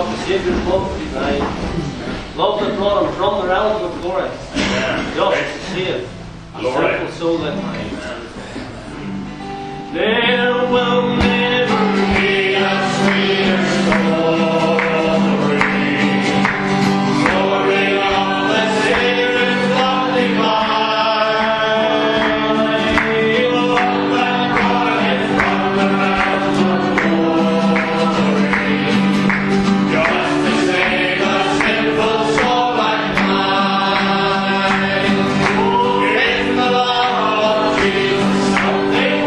what the Saviour's love designed. Love that brought him from the realms of glory. Just to save a sinful soul that time. There will never be a sweeter story. Story of the Saviour's love divine. Love that brought him from the realms of glory. Just to save a sinful soul like mine. In the love of Jesus, something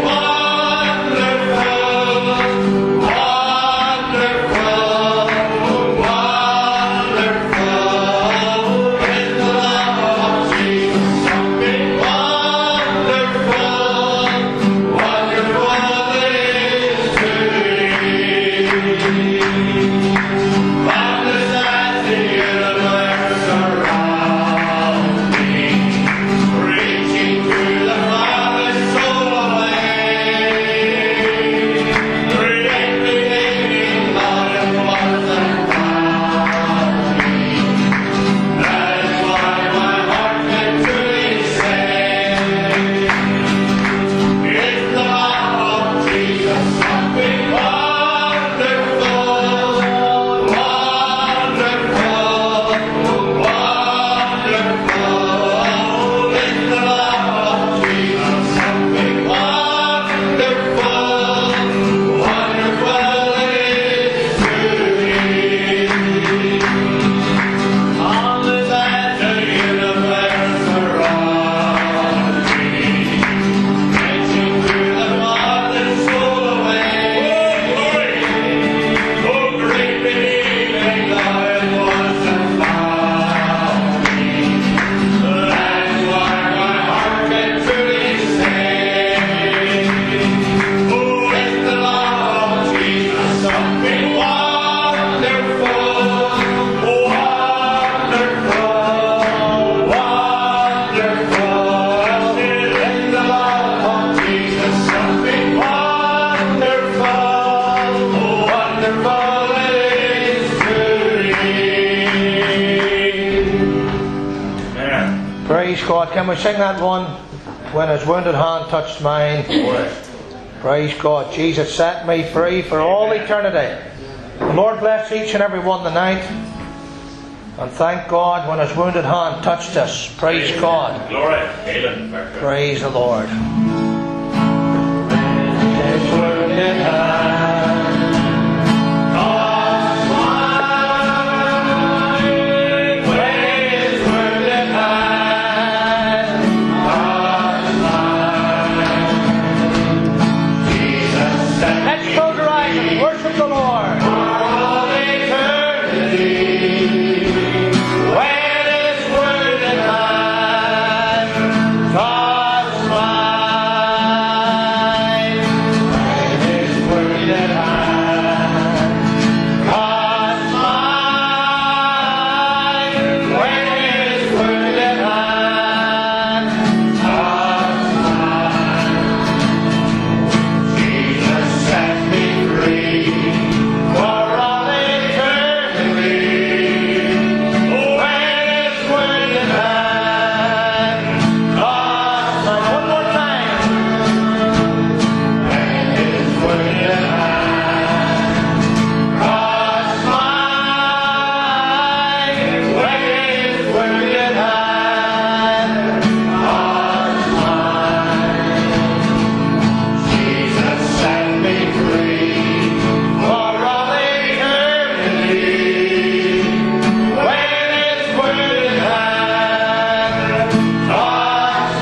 Praise God. Can we sing that one? When his wounded hand touched mine. Praise God. Jesus set me free for all eternity. The Lord bless each and every one tonight. And thank God when his wounded hand touched us. Praise God. Glory. Praise the Lord. His wounded hand touched mine. When his wounded hand touched mine. Jesus set me. Let's close our eyes and worship the Lord. For all eternity. When his wounded hand touched mine. When his wounded hand touched mine. When his wounded hand touched mine. Jesus set me free for all eternity. When his wounded hand touched mine. One more time. When his wounded hand touched mine. When his wounded hand touched mine. Jesus set me free for all eternity. When his wounded hand touched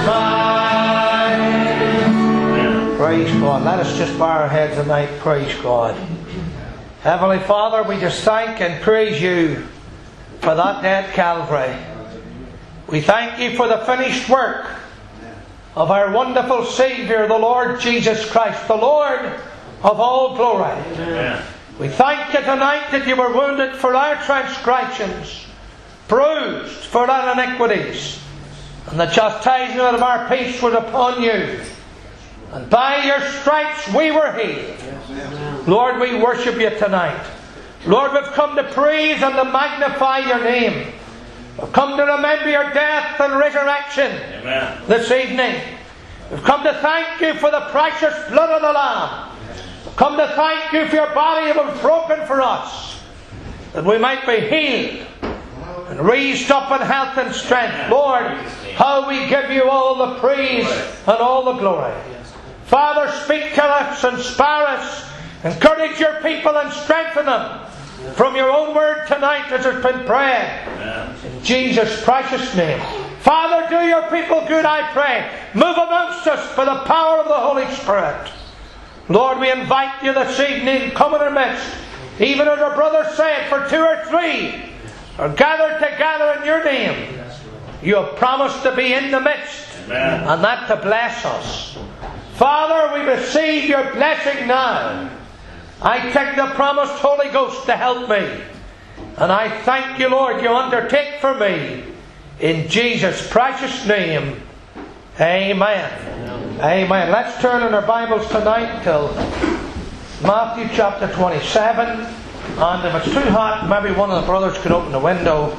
mine. Praise God. Let us just bow our heads tonight. Praise God. Heavenly Father, we just thank and praise you for that day at Calvary. We thank you for the finished work of our wonderful Saviour, the Lord Jesus Christ, the Lord of all glory. We thank you tonight that you were wounded for our transgressions, bruised for our iniquities, and the chastisement of our peace was upon you. And by your stripes we were healed. Lord, we worship you tonight. Lord, we've come to praise and to magnify your name. We've come to remember your death and resurrection this evening. We've come to thank you for the precious blood of the Lamb. We've come to thank you for your body that was broken for us, that we might be healed and raised up in health and strength. Lord, how we give you all the praise and all the glory. Father, speak to us, inspire us, encourage your people and strengthen them from your own word tonight as it's been prayed. In Jesus' precious name. Father, do your people good, I pray. Move amongst us by the power of the Holy Spirit. Lord, we invite you this evening, come in our midst. Even as our brother said, for 2 or 3 are gathered together in your name. You have promised to be in the midst, and that to bless us. Father, we receive your blessing now. I take the promised Holy Ghost to help me. And I thank you, Lord, you undertake for me. In Jesus' precious name. Amen. Amen. Let's turn in our Bibles tonight to Matthew chapter 27. And if it's too hot, maybe one of the brothers could open the window.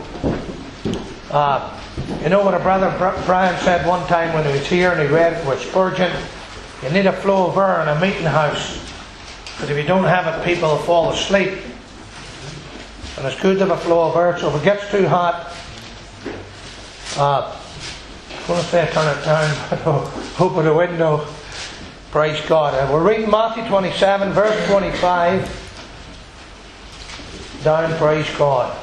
You know what a brother Brian said one time when he was here and he read it with Spurgeon? You need a flow of air in a meeting house. Because if you don't have it, people will fall asleep. And it's good to have a flow of air. So if it gets too hot, I'm going to say turn it down. Open the window. Praise God. We're reading Matthew 27, verse 25. Down, praise God.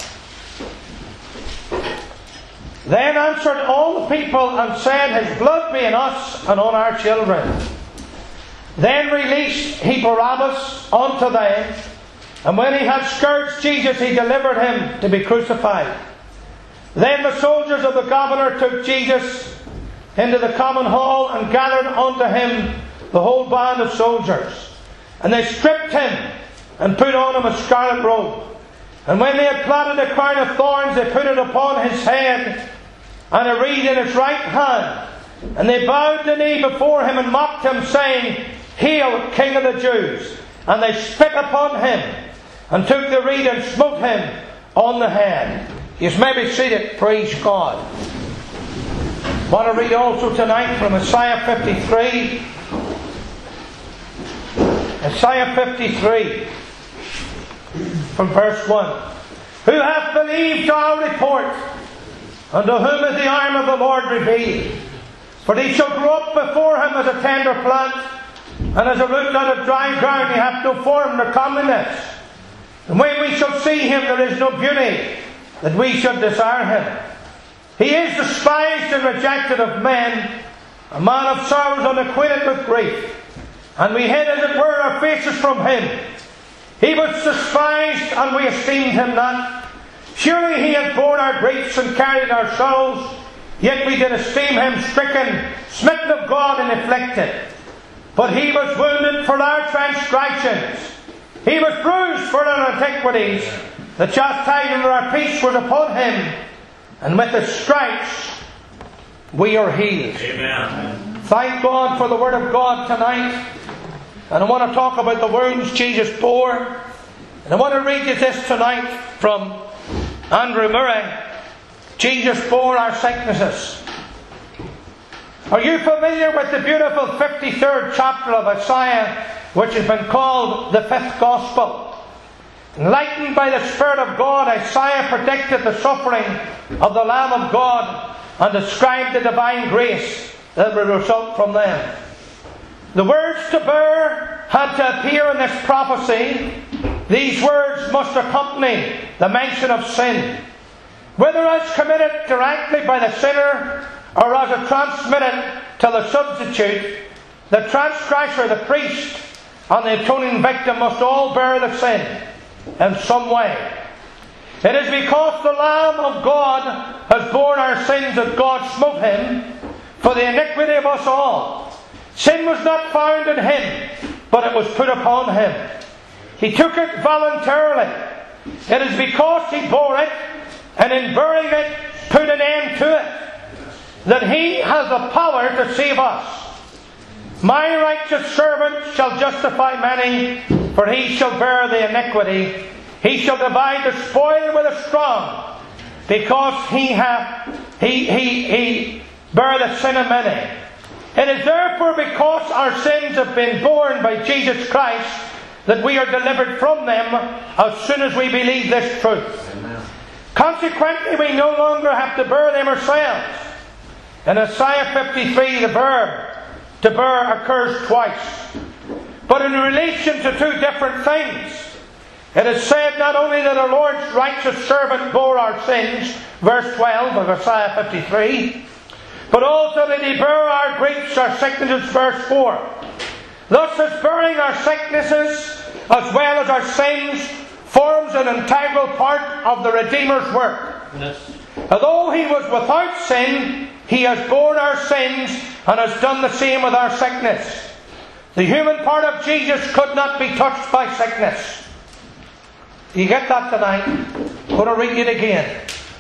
Then answered all the people and said, His blood be in us and on our children. Then released he Barabbas unto them, and when he had scourged Jesus, he delivered him to be crucified. Then the soldiers of the governor took Jesus into the common hall and gathered unto him the whole band of soldiers. And they stripped him and put on him a scarlet robe. And when they had platted a crown of thorns, they put it upon his head and a reed in his right hand. And they bowed the knee before him and mocked him, saying, Hail, King of the Jews! And they spit upon him and took the reed and smote him on the head. You may be seated, praise God. I want to read also tonight from Isaiah 53. Isaiah 53 from verse 1. Who hath believed our report? And to whom is the arm of the Lord revealed? For he shall grow up before him as a tender plant, and as a root out of dry ground. He hath no form nor comeliness. And when we shall see him, there is no beauty that we should desire him. He is despised and rejected of men, a man of sorrows and acquainted with grief. And we hid, as it were, our faces from him. He was despised, and we esteemed him not. Surely he hath borne our griefs and carried our sorrows, yet we did esteem him stricken, smitten of God, and afflicted. But he was wounded for our transgressions, he was bruised for our iniquities. The chastisement of our peace was upon him, and with his stripes we are healed. Amen. Thank God for the Word of God tonight. And I want to talk about the wounds Jesus bore. And I want to read you this tonight from Andrew Murray. Jesus bore our sicknesses. Are you familiar with the beautiful 53rd chapter of Isaiah, which has been called the Fifth Gospel? Enlightened by the Spirit of God, Isaiah predicted the suffering of the Lamb of God and described the divine grace that would result from them. The words to bear had to appear in this prophecy. These words must accompany the mention of sin, whether as committed directly by the sinner or as it transmitted to the substitute. The transgressor, the priest, and the atoning victim must all bear the sin in some way. It is because the Lamb of God has borne our sins that God smote him for the iniquity of us all. Sin was not found in him, but it was put upon him. He took it voluntarily. It is because he bore it, and in bearing it put an end to it, that he has the power to save us. My righteous servant shall justify many, for he shall bear the iniquity. He shall divide the spoil with the strong, because he bare the sin of many. It is therefore because our sins have been borne by Jesus Christ that we are delivered from them as soon as we believe this truth. Amen. Consequently, we no longer have to bear them ourselves. In Isaiah 53, the verb to bear occurs twice, but in relation to two different things. It is said not only that our Lord's righteous servant bore our sins, verse 12 of Isaiah 53, but also that He bare our griefs, our sicknesses, verse 4. Thus as bearing our sicknesses as well as our sins forms an integral part of the Redeemer's work. Yes. Although He was without sin, He has borne our sins and has done the same with our sickness. The human part of Jesus could not be touched by sickness. Do you get that tonight? I'm going to read it again.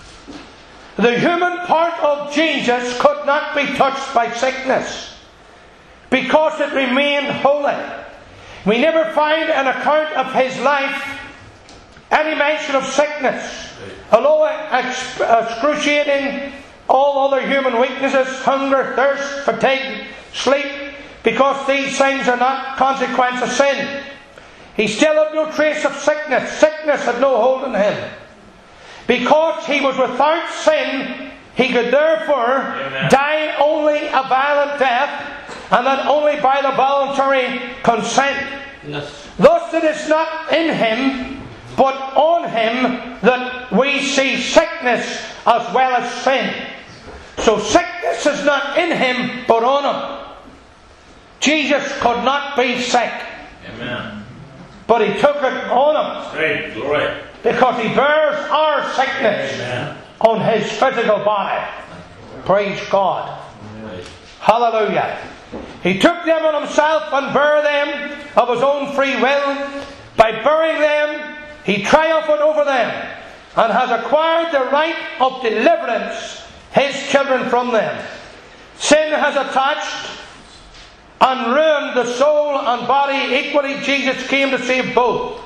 The human part of Jesus could not be touched by sickness because it remained holy. We never find an account of His life any mention of sickness. Although excruciating all other human weaknesses, hunger, thirst, fatigue, sleep, because these things are not consequence of sin. He still had no trace of sickness. Sickness had no hold on Him. Because He was without sin, He could therefore die only a violent death, and that only by the voluntary consent. Yes. Thus it is not in Him, but on Him that we see sickness as well as sin. So sickness is not in Him, but on Him. Jesus could not be sick. Amen. But He took it on Him. Great glory. Because He bears our sickness. Amen. On His physical body. Praise God. Amen. Hallelujah. He took them on Himself and bare them of His own free will. By bearing them, He triumphed over them and has acquired the right of deliverance, His children, from them. Sin has attached and ruined the soul and body equally. Jesus came to save both.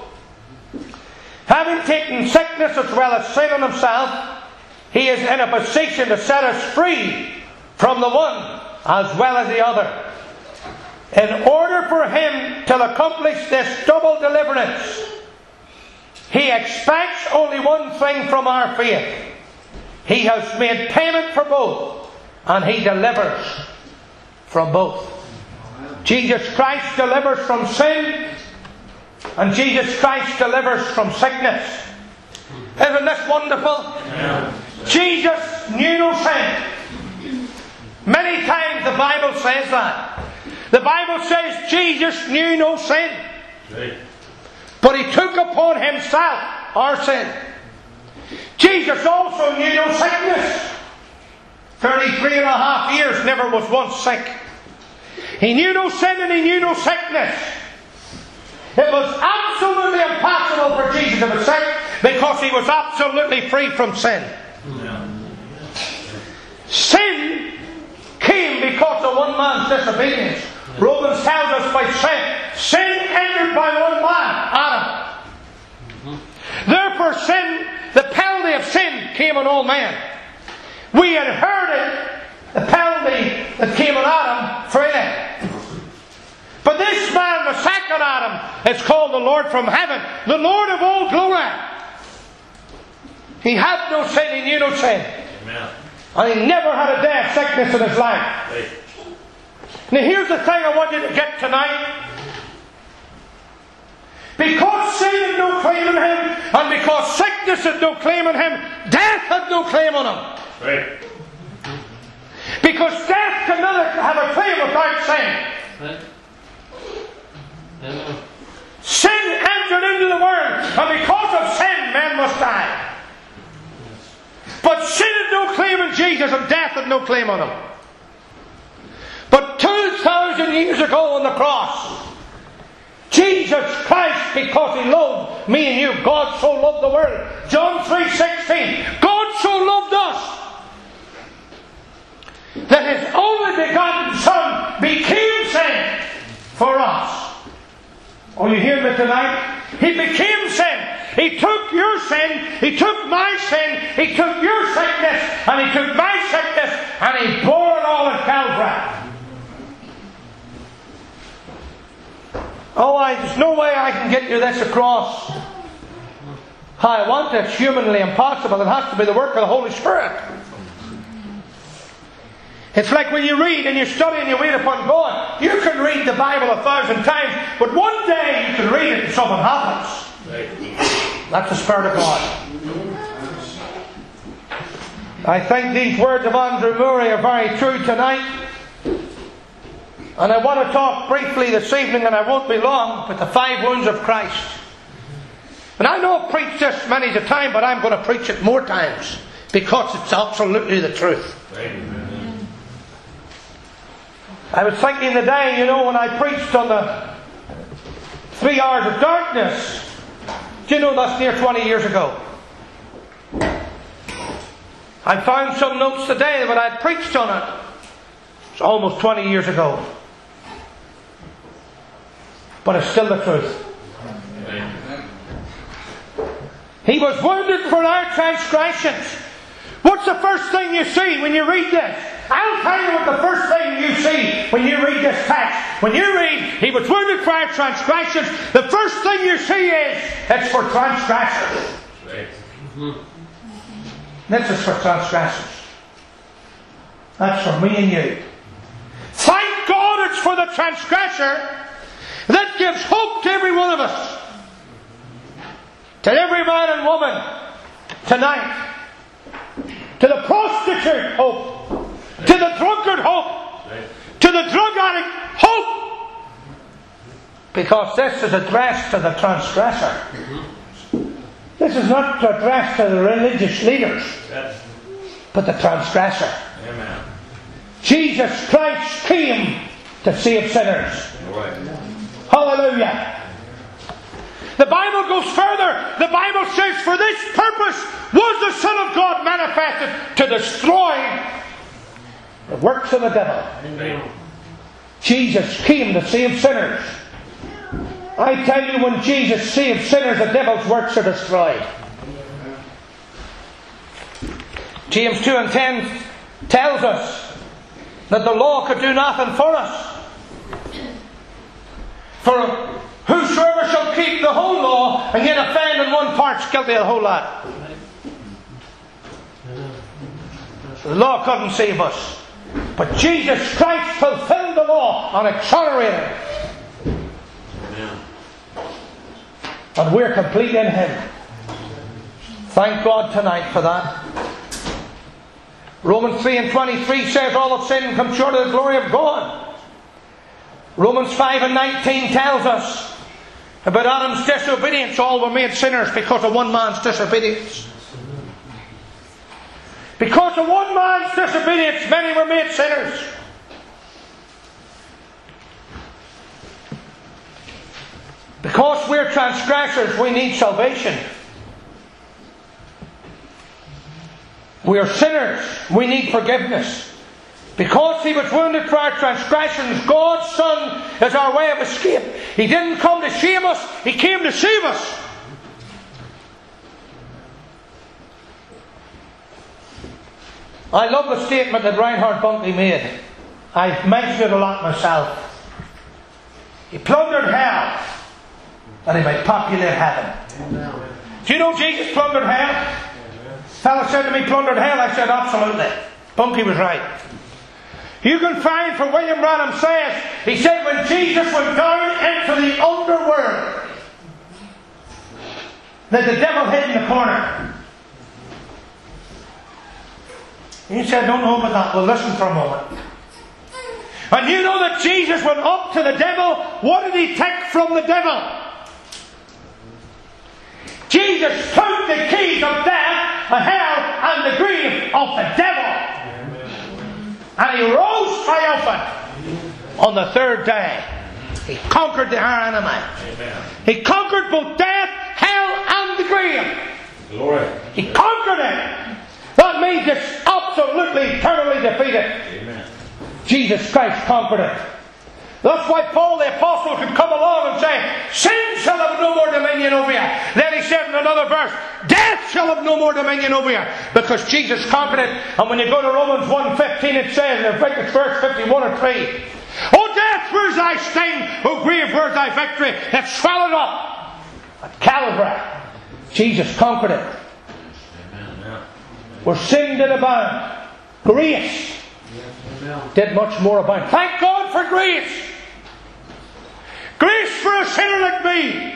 Having taken sickness as well as sin on Himself, He is in a position to set us free from the one as well as the other. In order for Him to accomplish this double deliverance, He expects only one thing from our faith. He has made payment for both, and He delivers from both. Jesus Christ delivers from sin, and Jesus Christ delivers from sickness. Isn't this wonderful? Yeah. Jesus knew no sin. Many times the Bible says that. The Bible says Jesus knew no sin. Right. But He took upon Himself our sin. Jesus also knew no sickness. 33 and a half years, never was once sick. He knew no sin and He knew no sickness. It was absolutely impossible for Jesus to be sick because He was absolutely free from sin. Yeah. Sin came because of one man's disobedience. Romans tells us by sin entered by one man, Adam. Therefore sin, the penalty of sin, came on all men. We inherited the penalty that came on Adam freely. But this man, the second Adam, is called the Lord from heaven, the Lord of all glory. He had no sin, He knew no sin. Amen. And He never had a day of sickness in His life. Right. Now here's the thing I want you to get tonight. Because sin had no claim on Him, and because sickness had no claim on Him, death had no claim on Him. Right. Because death can never have a claim without sin. Right. Sin entered into the world, and because of sin, men must die. But sin had no claim on Jesus, and death had no claim on Him. But 2,000 years ago on the cross, Jesus Christ, because He loved me and you, God so loved the world. John 3:16, God so loved us that His only begotten Son became sin for us. Oh, you hear me tonight? He became sin. He took your sin, He took my sin, He took your sickness, and He took my sickness, and He bore it all at Calvary. Oh, there's no way I can get you this across. I want it. It's humanly impossible. It has to be the work of the Holy Spirit. It's like when you read and you study and you wait upon God. You can read the Bible 1,000 times, but one day you can read it and something happens. That's the Spirit of God. I think these words of Andrew Murray are very true tonight. And I want to talk briefly this evening, and I won't be long, with the 5 wounds of Christ. And I know I've preached this many a time, but I'm going to preach it more times, because it's absolutely the truth. Amen. I was thinking the day, when I preached on the 3 hours of darkness. Do you know that's near 20 years ago? I found some notes today when I preached on it. It's almost 20 years ago. But it's still the truth. Amen. He was wounded for our transgressions. What's the first thing you see when you read this? I'll tell you what the first thing you see when you read this text. When you read, He was wounded for our transgressions, the first thing you see is, it's for transgressors. This is for transgressors. That's for me and you. Thank God it's for the transgressor. That gives hope to every one of us. To every man and woman tonight. To the prostitute, hope. To the drunkard, hope. To the drug addict, hope. Because this is addressed to the transgressor. This is not addressed to the religious leaders, but the transgressor. Amen. Jesus Christ came to save sinners. Hallelujah. The Bible goes further. The Bible says, for this purpose was the Son of God manifested, to destroy the works of the devil. Amen. Jesus came to save sinners. I tell you, when Jesus saves sinners, the devil's works are destroyed. James 2:10 tells us that the law could do nothing for us. For whosoever shall keep the whole law and yet offend in one part is guilty of the whole lot. The law couldn't save us. But Jesus Christ fulfilled the law and accelerated it. And we're complete in Him. Thank God tonight for that. Romans 3:23 says, all have sinned and come short of the glory of God. Romans 5:19 tells us about Adam's disobedience. All were made sinners because of one man's disobedience. Because of one man's disobedience, many were made sinners. Because we're transgressors, we need salvation. We are sinners. We need forgiveness. Because He was wounded for our transgressions, God's Son is our way of escape. He didn't come to shame us. He came to save us. I love the statement that Reinhard Bonnke made. I've mentioned it a lot myself. He plundered hell that He might populate heaven. Do you know Jesus plundered hell? A fellow said to me, plundered hell? I said, absolutely. Bonnke was right. You can find, for William Branham says, he said when Jesus went down into the underworld, that the devil hid in the corner. You said, don't know about that. Well, listen for a moment. And you know that Jesus went up to the devil. What did He take from the devil? Jesus took the keys of death, and hell, and the grave of the devil. And He rose triumphant on the third day. He conquered our enemy. Amen. He conquered both death, hell, and the grave. Glory. He conquered it. That means it's absolutely, eternally defeated. Amen. Jesus Christ conquered it. That's why Paul the Apostle could come along and say, sin shall have no more dominion over you. Then he said in another verse, death shall have no more dominion over you. Because Jesus conquered it. And when you go to Romans 1:15, it says in verse 51 and 3, O death, where's thy sting? O grave, where's thy victory? It's swallowed up at Calvary. Jesus conquered it. Where sin did abound, grace did much more abound. Thank God for grace. Grace for a sinner like me.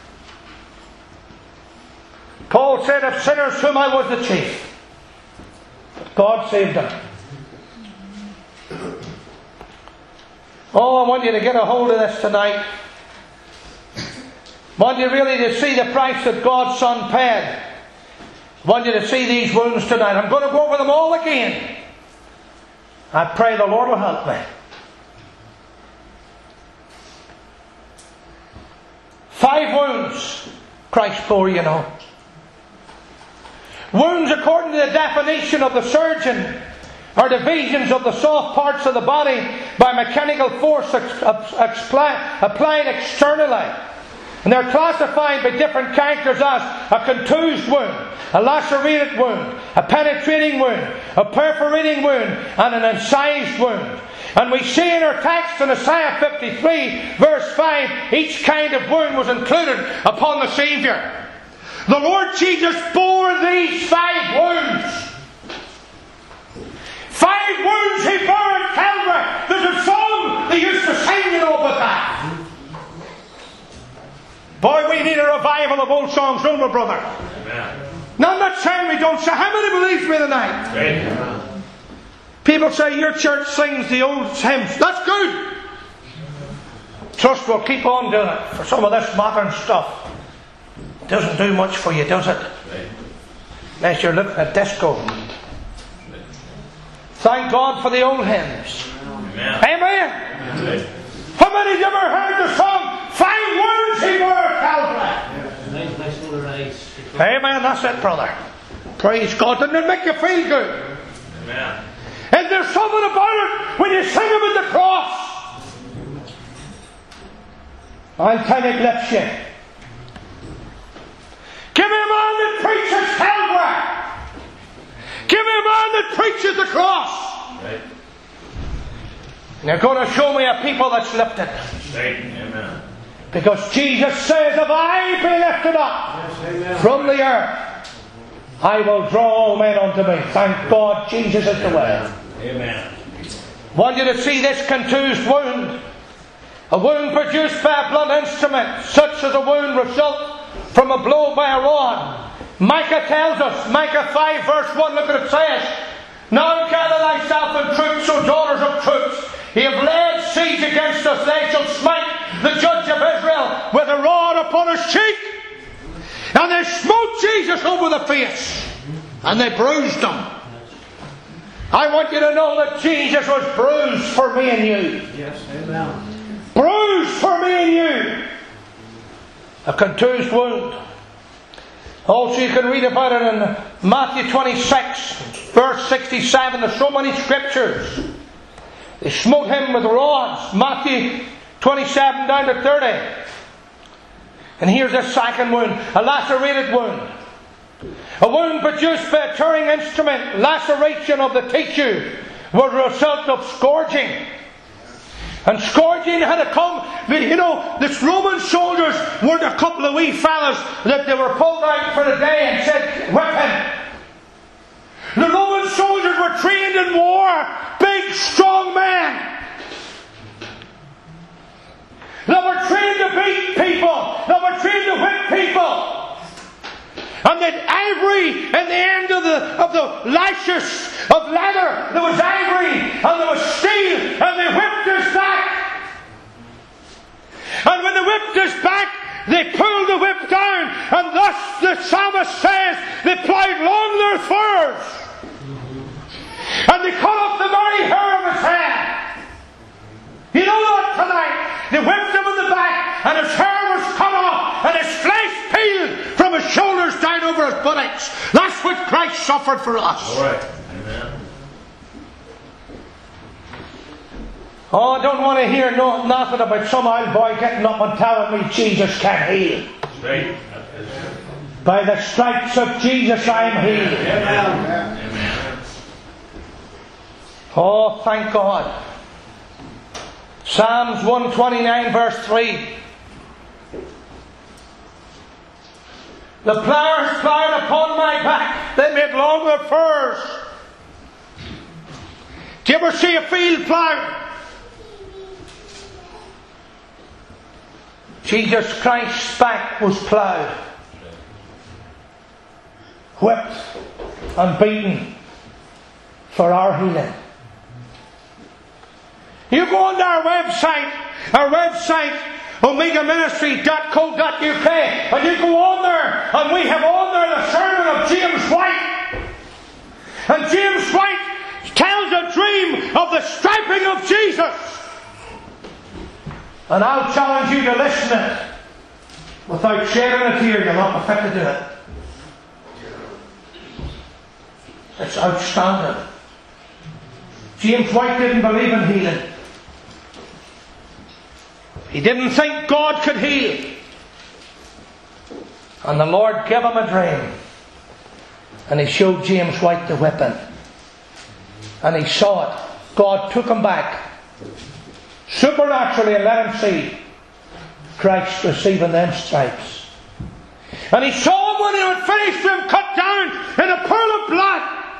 Paul said of sinners whom I was the chief, but God saved them. Oh, I want you to get a hold of this tonight. I want you really to see the price that God's Son paid. I want you to see these wounds tonight. I'm going to go over them all again. I pray the Lord will help me. 5 wounds Christ bore, you know. Wounds, according to the definition of the surgeon, are divisions of the soft parts of the body by mechanical force applied externally. And they're classified by different characters as a contused wound, a lacerated wound, a penetrating wound, a perforating wound, and an incised wound. And we see in our text in Isaiah 53 verse 5, each kind of wound was included upon the Saviour. The Lord Jesus bore these 5 wounds. 5 wounds He bore at Calvary. There's a song they used to sing, you know, about that. Boy, we need a revival of old songs, don't we, brother? Amen. Now, I'm not saying we don't. So how many believes me tonight? Amen. People say your church sings the old hymns. That's good. Trust we'll keep on doing it. For some of this modern stuff, it doesn't do much for you, does it? Unless you're looking at disco. Thank God for the old hymns. Amen. Amen. How many of you ever heard the song 5 wounds He bore at Calvary? Amen. That's it, brother. Praise God. Doesn't it make you feel good? Amen. And there's something about it when you sing about the cross. I'll tell you, it lifts you. Give me a man that preaches Calvary. Give me a man that preaches the cross. Right. And you're going to show me a people that's lifted. Amen. Because Jesus says, if I be lifted up from the earth, I will draw all men unto me. Thank God Jesus is the way. Amen. I want you to see this contused wound. A wound produced by a blunt instrument, such as a wound result from a blow by a rod. Micah tells us, Micah 5 verse 1, look what it says. Now gather thyself in troops, O daughters of troops. Ye have laid siege against us. They shall smite the judge of Israel with a rod upon his cheek. And they smote Jesus over the face. And they bruised him. I want you to know that Jesus was bruised for me and you. Yes, amen. Bruised for me and you. A contused wound. Also you can read about it in Matthew 26 verse 67. There's so many scriptures. They smote him with rods. Matthew 27 down to 30. And here's a second wound. A lacerated wound. A wound produced by a tearing instrument. Laceration of the tissue was a result of scourging. And scourging had to come. You know, the Roman soldiers weren't a couple of wee fellas that they were pulled out for the day and said, whip him. The Roman soldiers were trained in war. Big, strong men. They were trained to beat people. They were trained to whip people. And that ivory in the end of the lashes of leather, there was ivory and there was steel, and they whipped us back. And when they whipped us back, they pulled the whip down, and thus the psalmist says they plowed along their furs. And they cut off the very hair of his head. You know what tonight? They whipped him in the back, and his hair was cut off, and his flesh peeled from his shoulders down over his buttocks. That's what Christ suffered for us. All right. Amen. Oh, I don't want to hear nothing about some old boy getting up and telling me Jesus can heal. Right. By the stripes of Jesus I am healed. Amen. Oh, thank God. Psalms 129 verse 3. The plowers plowed upon my back. They made longer furrows. Do you ever see a field plowed? Jesus Christ's back was plowed, whipped and beaten for our healing. You go on to our website omegaministry.co.uk, and you go on there, and we have on there the sermon of James White. And James White tells a dream of the striping of Jesus. And I'll challenge you to listen to it without shedding a tear. You're not fit to do it. It's outstanding. James White didn't believe in healing. He didn't think God could heal. And the Lord gave him a dream. And He showed James White the whipping. And he saw it. God took him back supernaturally and let him see Christ receiving them stripes. And he saw him when he had finished him cut down in a pool of blood.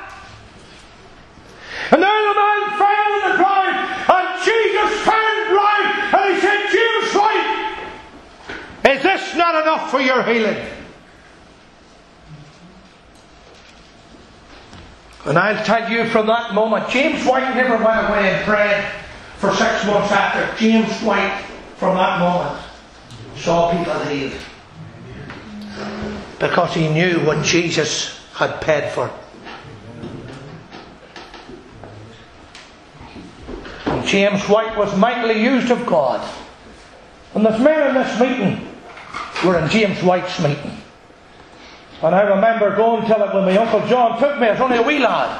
And then the man fell on the ground, and Jesus turned round and He said, James White, is this not enough for your healing? And I'll tell you from that moment, James White never went away and prayed for 6 months after. James White, from that moment, saw people healed. Because he knew what Jesus had paid for. And James White was mightily used of God. And there's men in this meeting were in James White's meeting. And I remember going to it when my Uncle John took me. I was only a wee lad.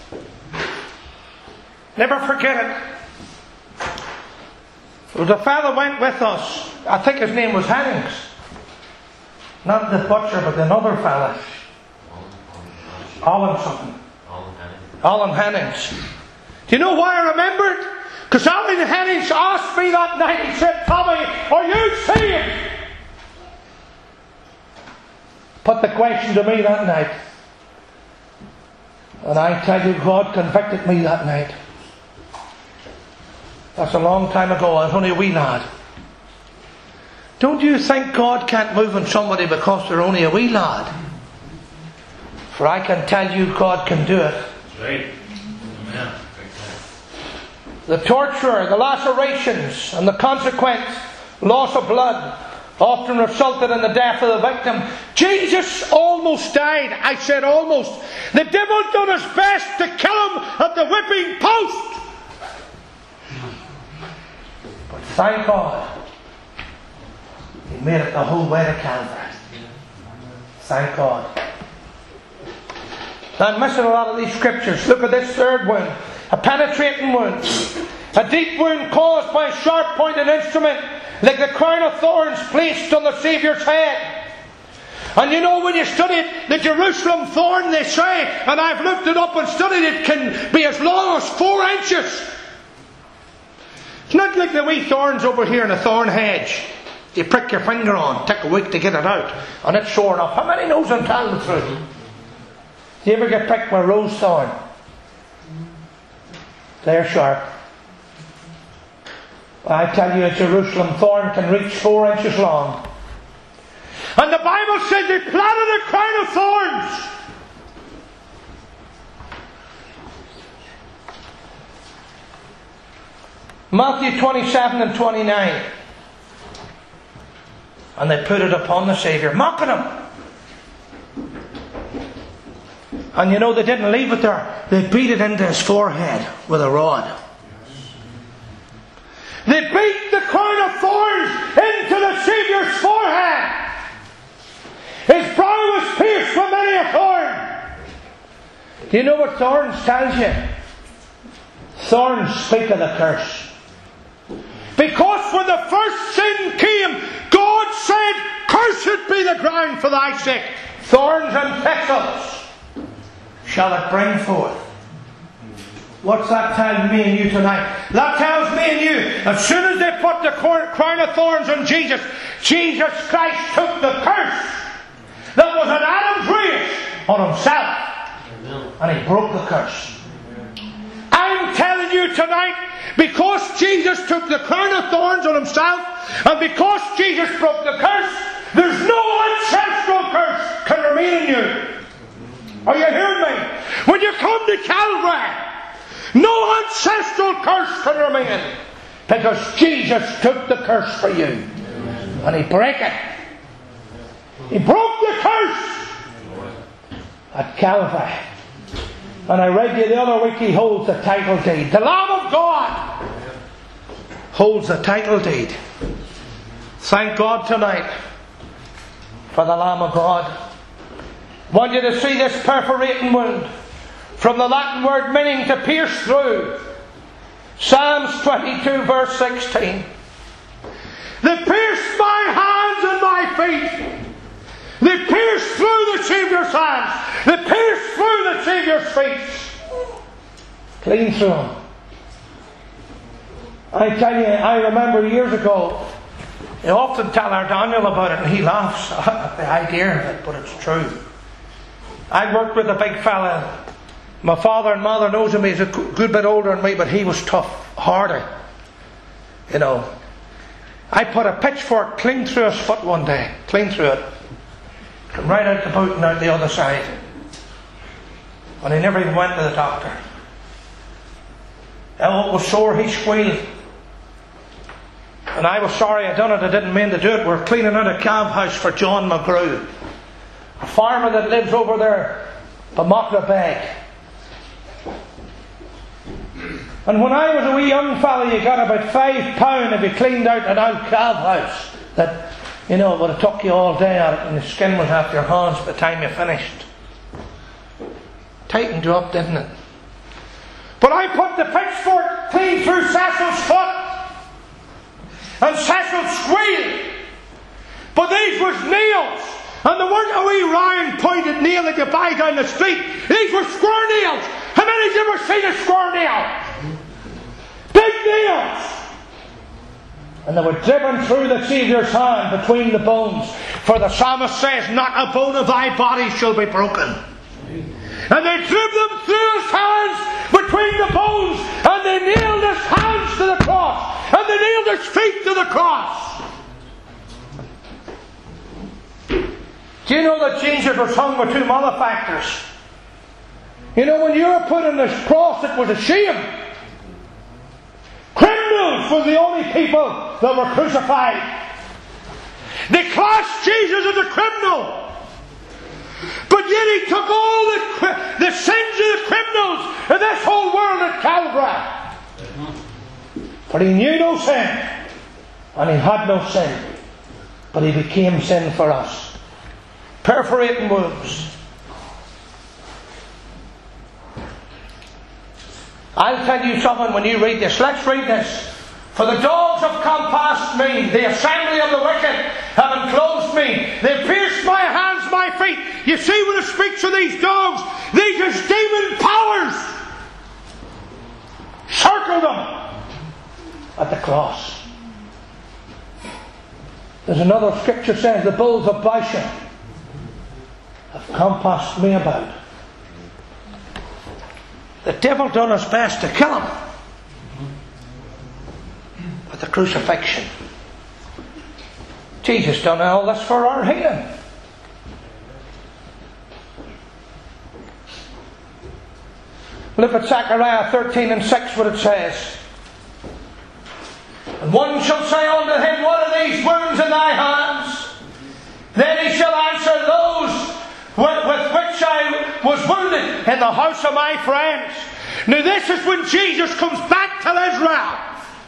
Never forget it. There was a fellow went with us. I think his name was Hennings. Not the butcher, but another fella. Alan something. Alan Hennings. Do you know why I remember it? Because Alan Hennings asked me that night, he said, Tommy, are you saved? Put the question to me that night. And I tell you, God convicted me that night. That's a long time ago. I was only a wee lad. Don't you think God can't move on somebody because they're only a wee lad? For I can tell you, God can do it. That's right. Amen. The torture, the lacerations, and the consequent loss of blood often resulted in the death of the victim. Jesus almost died. I said almost. The devil done his best to kill him at the whipping post. But thank God, He made it the whole way to Calvary. Thank God. Now I'm missing a lot of these scriptures. Look at this third wound. A penetrating wound. A deep wound caused by a sharp-pointed instrument, like the crown of thorns placed on the Saviour's head. And you know, when you study it, the Jerusalem thorn, they say, and I've looked it up and studied it, can be as long as 4 inches. It's not like the wee thorns over here in a thorn hedge. You prick your finger on, take a week to get it out, and it's sore enough. How many knows I'm telling the truth? Do you ever get pricked by a rose thorn? They're sharp. I tell you, a Jerusalem thorn can reach 4 inches long. And the Bible says they planted a crown of thorns. Matthew 27 and 29. And they put it upon the Saviour, mocking Him. And you know, they didn't leave it there. They beat it into His forehead with a rod. They beat the crown of thorns into the Saviour's forehead. His brow was pierced with many a thorn. Do you know what thorns tells you? Thorns speak of the curse. the first sin came, God said, cursed be the ground for thy sake. Thorns and thistles shall it bring forth. What's that telling me and you tonight? That tells me and you, as soon as they put the crown of thorns on Jesus, Jesus Christ took the curse that was in Adam's race on himself. And he broke the curse. I'm telling you tonight, because Jesus took the crown of thorns on himself, and because Jesus broke the curse, there's no ancestral curse can remain in you. Are you hearing me? When you come to Calvary, no ancestral curse can remain, because Jesus took the curse for you. And he broke it. He broke the curse at Calvary. And I read you the other week, he holds the title deed. The Lamb of God holds the title deed. Thank God tonight for the Lamb of God. I want you to see this perforating wound, from the Latin word meaning to pierce through. Psalms 22 verse 16. They pierced my hands and my feet. They pierced through the Saviour's hands. They pierced through the Saviour's feet. Clean through them. I tell you, I remember years ago, I often tell our Daniel about it, and he laughs at the idea of it, but it's true. I worked with a big fella. My father and mother knows him. He's a good bit older than me, but he was tough, harder. You know. I put a pitchfork clean through his foot one day. Clean through it. Come right out the boot and out the other side. And he never even went to the doctor. Oh, it was sore, he squealed. And I was sorry I done it, I didn't mean to do it. We're cleaning out a calf house for John McGrew, a farmer that lives over there, Bamokra Beg. And when I was a wee young fella, you got about £5 if you cleaned out an old calf house that, you know, would have took you all day out, and the skin was off your hands by the time you finished. Tightened you up, didn't it? But I put the pitchfork clean through Cecil's foot, and Cecil squealed. But these was nails, and they weren't a wee round pointed nail that you buy down the street. These were square nails. How many of you ever seen a square nail? Big nails. And they were driven through the Saviour's hand between the bones. For the psalmist says, not a bone of thy body shall be broken. And they drew them through his hands between the bones, and they nailed his hands to the cross, and they nailed his feet to the cross. Do you know that Jesus was hung with two malefactors? You know, when you were put on this cross, it was a shame. Criminals were the only people that were crucified. They classed Jesus as a criminal. But yet he took all the sins of the criminals in this whole world at Calvary. For he knew no sin, and he had no sin. But he became sin for us. Perforating wounds. I'll tell you something when you read this. Let's read this. For the dogs have compassed me, the assembly of the wicked have enclosed me. They pierced my hands, my feet. You see, when it speaks of these dogs, these are demon powers. Circle them at the cross. There's another scripture says, the bulls of Bashan have compassed me about. The devil done his best to kill him. But the crucifixion, Jesus done all this for our healing. Look at Zechariah 13 and 6, what it says. And one shall say unto him, what are these wounds in thy hands? Then he shall answer, those with which I was wounded in the house of my friends. Now this is when Jesus comes back to Israel.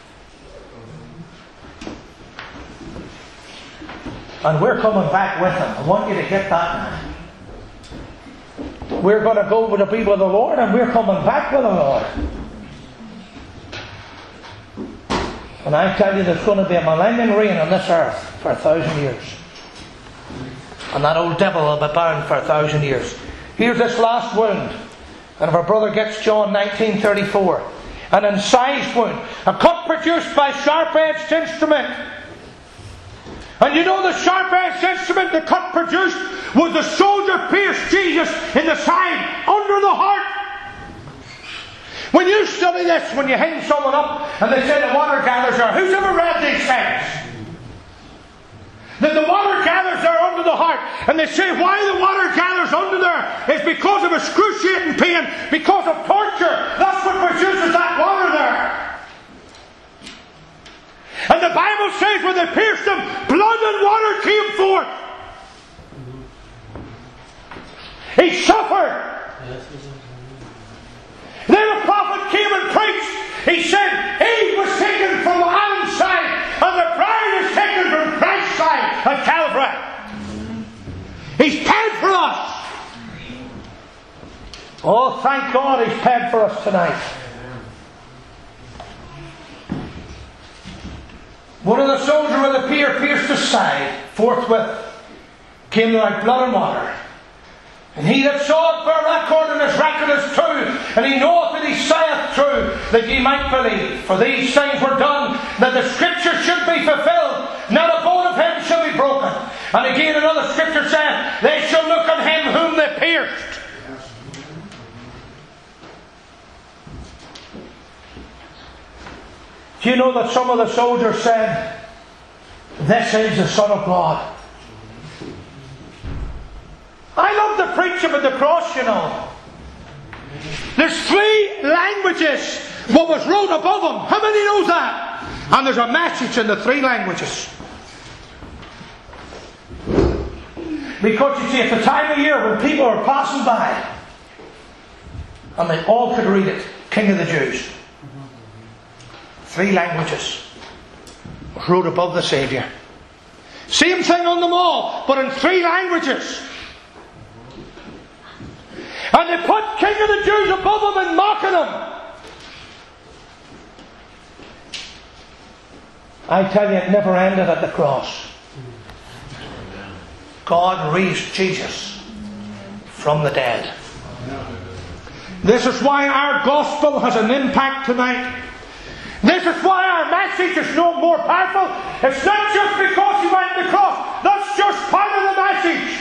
And we're coming back with him. I want you to get that now. We're going to go to be with the Lord, and we're coming back with the Lord. And I tell you, there's going to be a millennium reign on this earth for 1,000 years. And that old devil will be bound for 1,000 years. Here's this last wound. And if our brother gets John 19:34. An incised wound. A cut produced by sharp-edged instrument. And you know the sharp-edged instrument the cut produced was the soldier pierced Jesus in the side, under the heart. When you study this, when you hang someone up and they say the water gathers there, who's ever read these things? That the water gathers there under the heart. And they say why the water gathers under there is because of excruciating pain, because of torture. That's what produces that water there. And the Bible says when they pierced him, blood and water came forth. He suffered. Then a prophet came and preached. He said, Eve was taken from Adam's side, and the bride is taken from Christ's side at Calvary. He's paid for us. Oh, thank God He's paid for us tonight. One of the soldiers with the spear pierced his side. Forthwith came like blood and water. And he that saw it bear record, and his record is true. And he knoweth that he saith true, that ye might believe. For these things were done, that the Scripture should be fulfilled. Not a bone of him shall be broken. And again another Scripture saith, they shall look on him whom they pierced. Do you know that some of the soldiers said, this is the Son of God? I love to preach about the cross, you know. There's 3 languages what was wrote above them. How many knows that? And there's a message in the 3 languages. Because you see, it's the time of year when people are passing by and they all could read it. King of the Jews. 3 languages was wrote above the Saviour. Same thing on them all, but in 3 languages. And they put King of the Jews above him and mocking him. I tell you, it never ended at the cross. God raised Jesus from the dead. This is why our gospel has an impact tonight. This is why our message is no more powerful. It's not just because He went to the cross. That's just part of the message.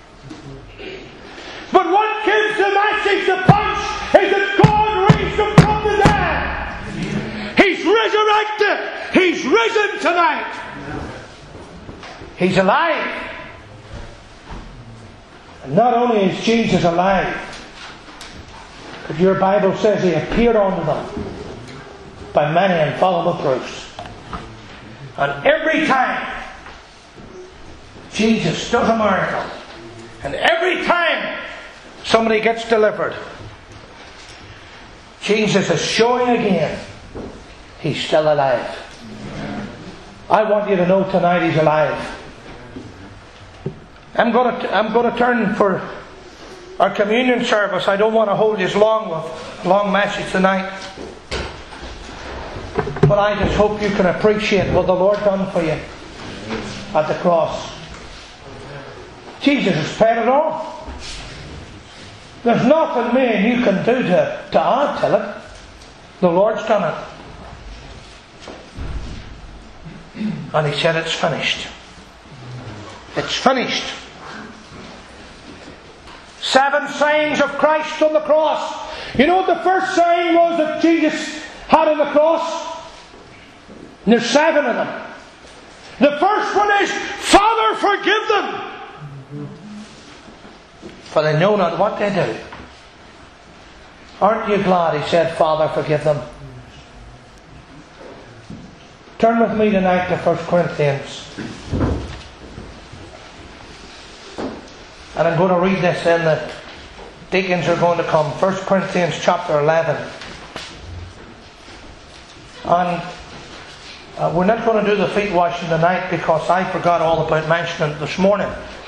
But what gives the message the punch is that God raised Him from the dead. He's resurrected. He's risen tonight. He's alive. And not only is Jesus alive, but your Bible says He appeared unto them by many infallible proofs. And every time Jesus does a miracle, and every time somebody gets delivered, Jesus is showing again He's still alive. I want you to know tonight He's alive. I'm going to turn for our communion service. I don't want to hold you long with a long message tonight. But I just hope you can appreciate what the Lord done for you at the cross. Jesus has paid it all. There's nothing me and you can do to add to it. The Lord's done it. And He said it's finished. It's finished. 7 signs of Christ on the cross. You know what the first sign was that Jesus had on the cross? And there's 7 of them. The first one is, Father, forgive them, for they know not what they do. Aren't you glad He said, Father, forgive them? Turn with me tonight to 1 Corinthians. And I'm going to read this in. The deacons are going to come. 1 Corinthians chapter 11. And we're not going to do the feet washing tonight because I forgot all about mentioning it this morning.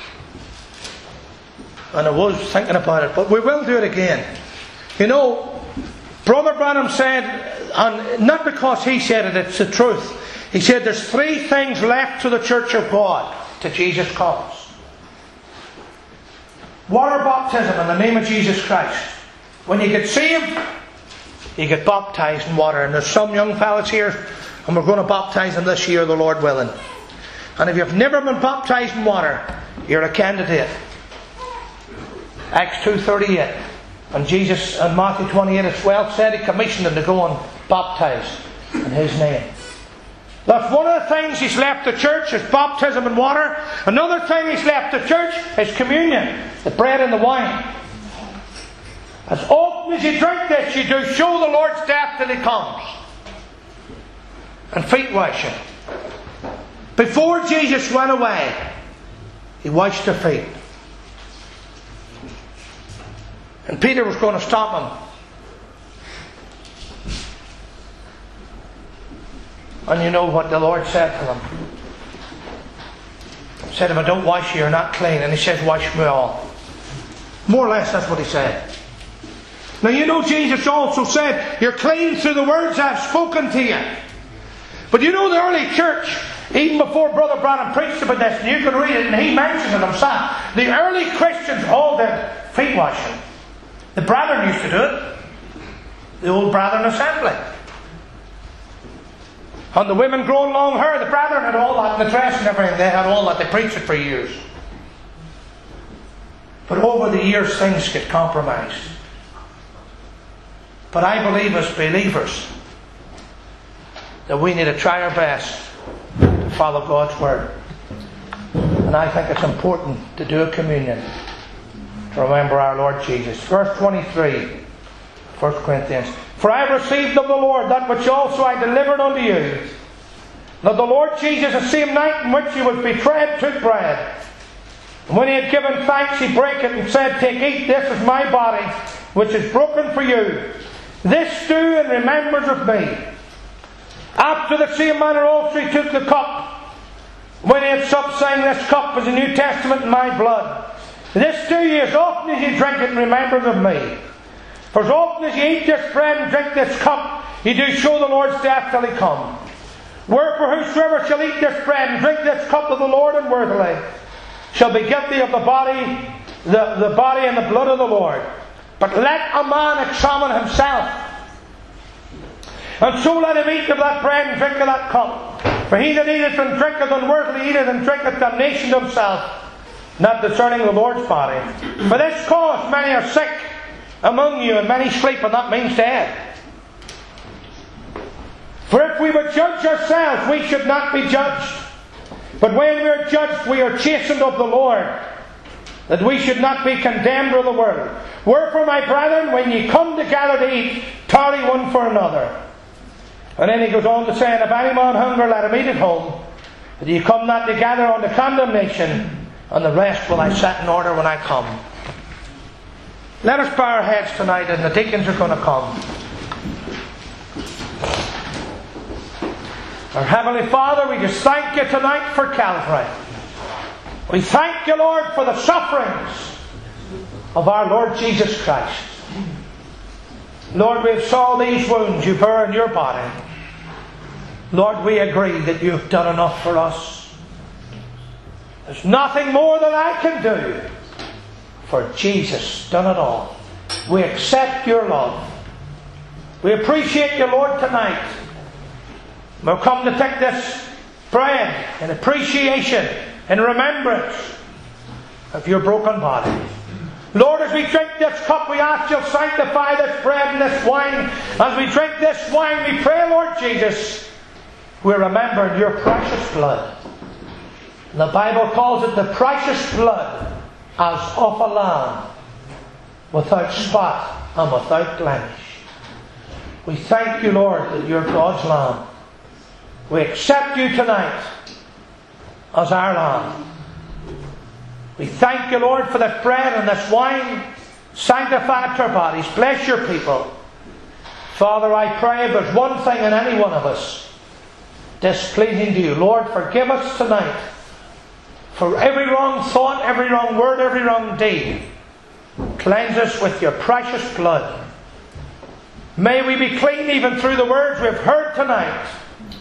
And I was thinking about it. But we will do it again. You know, Brother Branham said, and not because he said it, it's the truth. He said there's three things left to the church of God till Jesus comes. Water baptism in the name of Jesus Christ. When you get saved, you get baptized in water. And there's some young fellas here, and we're going to baptize them this year, the Lord willing. And if you've never been baptized in water, you're a candidate. Acts 2:38. And Jesus in Matthew 28:12 said He commissioned them to go and baptize in His name. That's one of the things He's left the church, is baptism in water. Another thing He's left the church is communion, the bread and the wine. As often as you drink this, you do show the Lord's death till He comes. And feet washing. Before Jesus went away, He washed their feet. And Peter was going to stop Him. And you know what the Lord said to him. He said, if I don't wash you, you're not clean. And He says, wash me all. More or less that's what He said. Now you know Jesus also said, you're clean through the words I've spoken to you. But you know the early church, even before Brother Branham preached about this, and you can read it, and he mentioned it himself, the early Christians all did feet washing. The brethren used to do it. The old Brethren Assembly. And the women growing long hair, the brethren had all that, and the dress and everything, they had all that. They preached it for years. But over the years things get compromised. But I believe as believers that we need to try our best to follow God's Word. And I think it's important to do a communion to remember our Lord Jesus. Verse 23, 1 Corinthians. For I have received of the Lord that which also I delivered unto you. That the Lord Jesus, the same night in which He was betrayed, took bread. And when He had given thanks, He brake it and said, take, eat, this is my body, which is broken for you. This do in remembrance of me. After the same manner also He took the cup. When He had supped, saying, this cup is the New Testament in my blood. This do ye as often as ye drink it in remembrance of me. For as often as ye eat this bread and drink this cup, ye do show the Lord's death till He come. Wherefore whosoever shall eat this bread and drink this cup of the Lord unworthily shall be guilty of the body, the body and the blood of the Lord. But let a man examine himself, and so let him eat of that bread and drink of that cup. For he that eateth and drinketh unworthily eateth and drinketh damnation to himself, not discerning the Lord's body. For this cause many are sick among you, and many sleep, and that means dead. For if we would judge ourselves, we should not be judged. But when we are judged, we are chastened of the Lord, that we should not be condemned of the world. Wherefore, my brethren, when ye come together to eat, tarry one for another. And then he goes on to say, and if any man hunger, let him eat at home, that ye come not together unto condemnation, and the rest will I set in order when I come. Let us bow our heads tonight, and the deacons are going to come. Our Heavenly Father, we just thank You tonight for Calvary. We thank You, Lord, for the sufferings of our Lord Jesus Christ. Lord, we have saw these wounds You bore in Your body. Lord, we agree that You've done enough for us. There's nothing more that I can do, for Jesus done it all. We accept Your love. We appreciate You, Lord, tonight. We'll come to take this bread in appreciation, in remembrance of Your broken body. Lord, as we drink this cup, we ask You'll sanctify this bread and this wine. As we drink this wine, we pray, Lord Jesus, we remember Your precious blood. The Bible calls it the precious blood as of a lamb, without spot and without blemish. We thank You, Lord, that You're God's Lamb. We accept You tonight as our Lamb. We thank You, Lord, for this bread and this wine. Sanctify it to our bodies. Bless Your people. Father, I pray if there's one thing in any one of us displeasing to You, Lord, forgive us tonight for every wrong thought, every wrong word, every wrong deed. Cleanse us with Your precious blood. May we be clean even through the words we've heard tonight.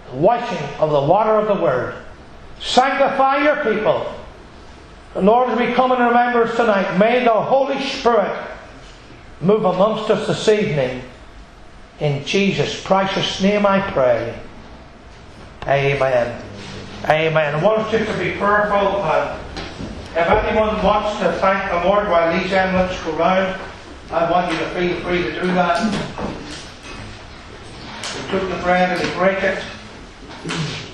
washing of the water of the Word. Sanctify your people. And Lord, as we come in remembrance tonight, may the Holy Spirit move amongst us this evening. In Jesus' precious name I pray. Amen. Amen. I want us just to be prayerful. If anyone wants to thank the Lord while these emblems go round, I want you to feel free to do that. We took the bread and we break it.